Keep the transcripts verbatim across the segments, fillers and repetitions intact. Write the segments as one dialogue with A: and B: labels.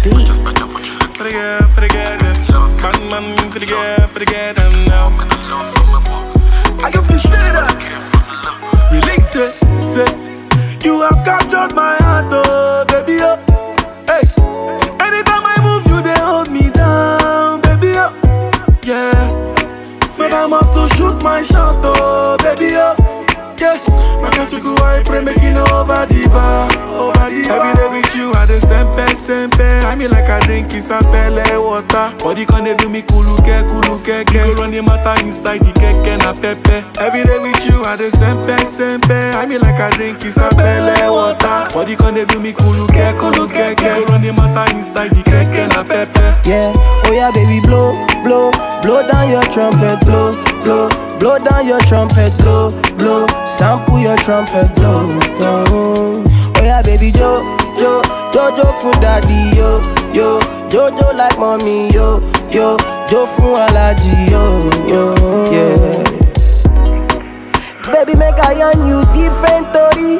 A: beat.
B: For the girl, for the girl, yeah. Man, man, for the girl, for the girl, them now. I can feel say that. Relax, say, say. You have captured my heart, oh, baby, oh. Hey. Anytime I move, you they hold me down, baby, oh. Yeah. But I must to shoot my shot, oh, baby, oh. Yeah. My country go, I pray, making over the bar, over the bar. Every day with you, I the sempe, sempe. I mean like I drink is a pele water. Body can they do me kuluke, kuluke, ke. You run the matter inside the keke na pepe. Every day with you, I the sempe, sempe. I mean like I drink is a pele water. Body can they do me kuluke, kuluke, ke. You run the matter inside the keke na pepe.
C: Yeah, oh yeah, baby, blow, blow, blow down your trumpet, blow, blow, blow down your trumpet, blow, blow, sample your trumpet, blow, blow. Oh yeah, baby, jo, jo, jojo for daddy, yo, yo, jojo like mommy, yo, yo, jo for allergy, yo, yo, yeah. Baby, make I on you different, Tori.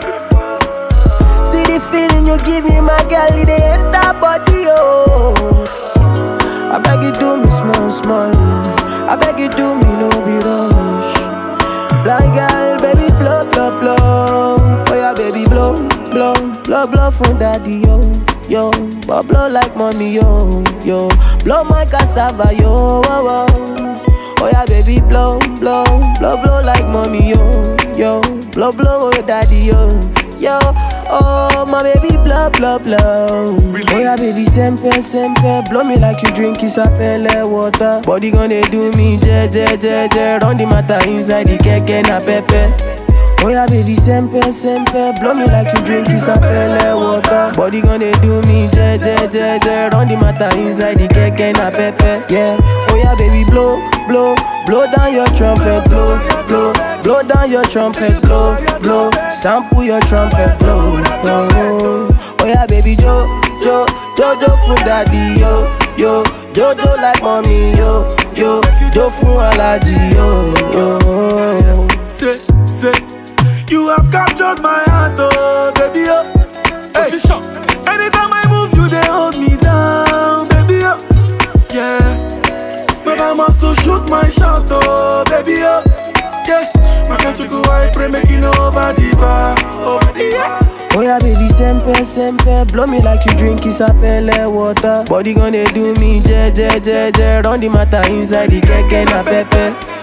C: See the feeling you give me, my girl, it enter body, yo. I beg you do me small, small. I beg you do me no be rush. Blind girl, baby, blow, blow, blow. Oh yeah, baby, blow, blow, blow, blow from daddy, yo, yo. But blow like mommy, yo, yo. Blow my cassava, yo, oh, oh. Oh yeah, baby, blow, blow, blow, blow like mommy, yo, yo. Blow, blow, oh daddy, yo, yo. Oh, my baby, blow, blow, blow. Oh yeah, baby, sempe, sempe. Blow me like you drink isapele water. Body gonna do me, je, je, je, je. Run the matter inside the keke na pepe. Oh yeah, baby, sempe, sempe. Blow me like you drink isapele water. Body gonna do me, je, je, je, je. Run the matter inside the keke na pepe. Yeah, oh yeah, baby, blow, blow, blow down your trumpet, blow, blow, blow down your trumpet, blow, blow, sample your trumpet, blow, blow. Oh yeah, baby, jo, jo, jojo for daddy, yo, yo, jojo like mommy, yo, yo, jo for allergy, yo, yo.
B: Say, say, you have captured my heart, oh, baby, oh. Hey. Anytime I move, you they hold me down, baby, oh. Yeah. But I must to shoot my shot, oh, baby, oh. Yeah. My country go, I pray, making over the bar, over the bar.
C: Oh yeah, baby, sempe, sempe. Blow me like you drink isapele water. Body gonna do me, je, je, je, je. Run the matter inside the keke na pepe.